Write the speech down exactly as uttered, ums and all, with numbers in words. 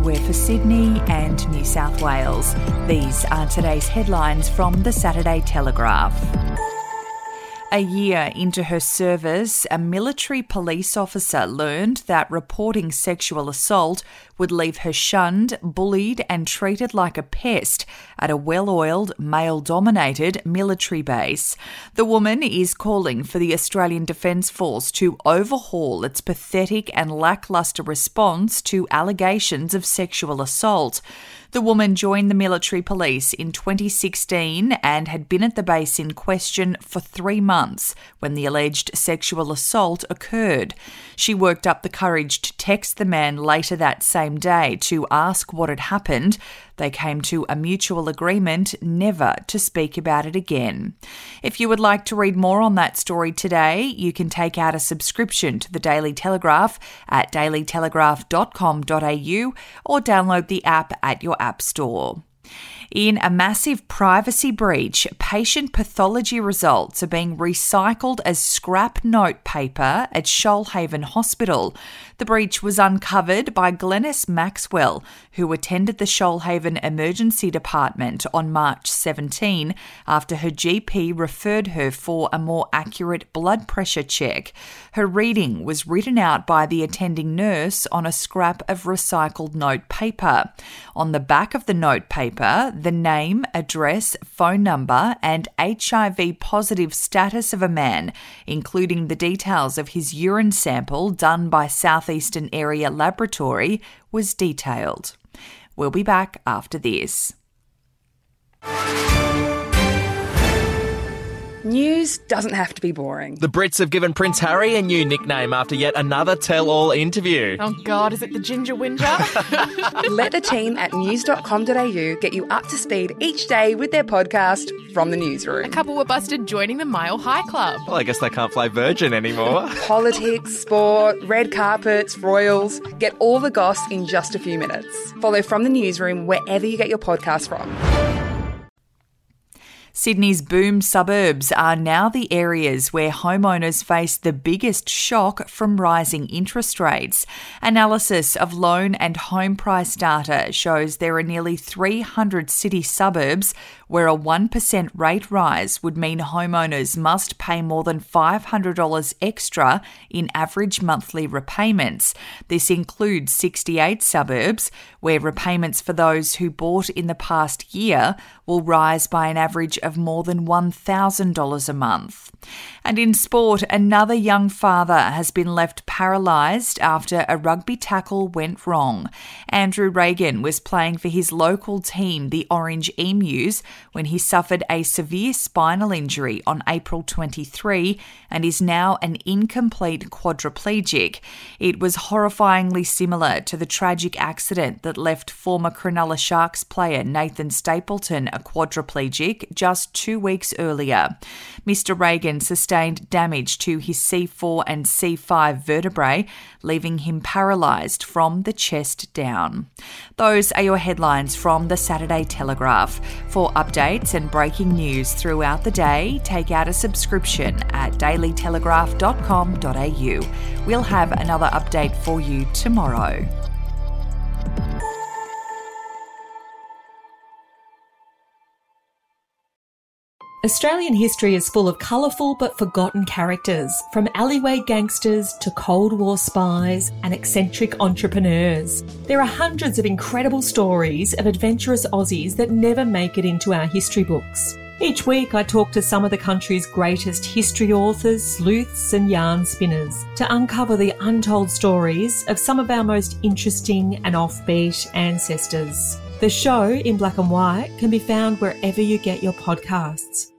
we're for Sydney and New South Wales. These are today's headlines from the Saturday Telegraph. A year into her service, a military police officer learned that reporting sexual assault would leave her shunned, bullied and treated like a pest at a well-oiled, male-dominated military base. The woman is calling for the Australian Defence Force to overhaul its pathetic and lacklustre response to allegations of sexual assault. The woman joined the military police in twenty sixteen and had been at the base in question for three months when the alleged sexual assault occurred. She worked up the courage to text the man later that same day to ask what had happened. They came to a mutual agreement never to speak about it again. If you would like to read more on that story today, you can take out a subscription to the Daily Telegraph at daily telegraph dot com dot a u or download the app at your app store. In a massive privacy breach, patient pathology results are being recycled as scrap note paper at Shoalhaven Hospital. The breach was uncovered by Glenys Maxwell, who attended the Shoalhaven Emergency Department on March seventeenth after her G P referred her for a more accurate blood pressure check. Her reading was written out by the attending nurse on a scrap of recycled note paper. On the back of the note paper, the name, address, phone number and H I V positive status of a man, including the details of his urine sample done by Southeastern Area Laboratory, was detailed. We'll be back after this. News doesn't have to be boring. The Brits have given Prince Harry a new nickname after yet another tell-all interview. Oh God, is it the Ginger Whinger? Let the team at news dot com dot a u get you up to speed each day with their podcast, From the Newsroom. A couple were busted joining the Mile High Club. Well, I guess they can't fly Virgin anymore. Politics, sport, red carpets, royals. Get all the goss in just a few minutes. Follow From the Newsroom wherever you get your podcast from. Sydney's boom suburbs are now the areas where homeowners face the biggest shock from rising interest rates. Analysis of loan and home price data shows there are nearly three hundred city suburbs where a one percent rate rise would mean homeowners must pay more than five hundred dollars extra in average monthly repayments. This includes sixty-eight suburbs where repayments for those who bought in the past year will rise by an average of more than one thousand dollars a month. And in sport, another young father has been left paralysed after a rugby tackle went wrong. Andrew Reagan was playing for his local team, the Orange Emus, when he suffered a severe spinal injury on April twenty-third and is now an incomplete quadriplegic. It was horrifyingly similar to the tragic accident that left former Cronulla Sharks player Nathan Stapleton a quadriplegic just two weeks earlier. Mister Reagan sustained damage to his C four and C five vertebrae, leaving him paralysed from the chest down. Those are your headlines from the Saturday Telegraph. For updates and breaking news throughout the day, take out a subscription at daily telegraph dot com dot a u. We'll have another update for you tomorrow. Australian history is full of colourful but forgotten characters, from alleyway gangsters to Cold War spies and eccentric entrepreneurs. There are hundreds of incredible stories of adventurous Aussies that never make it into our history books. Each week I talk to some of the country's greatest history authors, sleuths and yarn spinners to uncover the untold stories of some of our most interesting and offbeat ancestors. The show, In Black and White, can be found wherever you get your podcasts.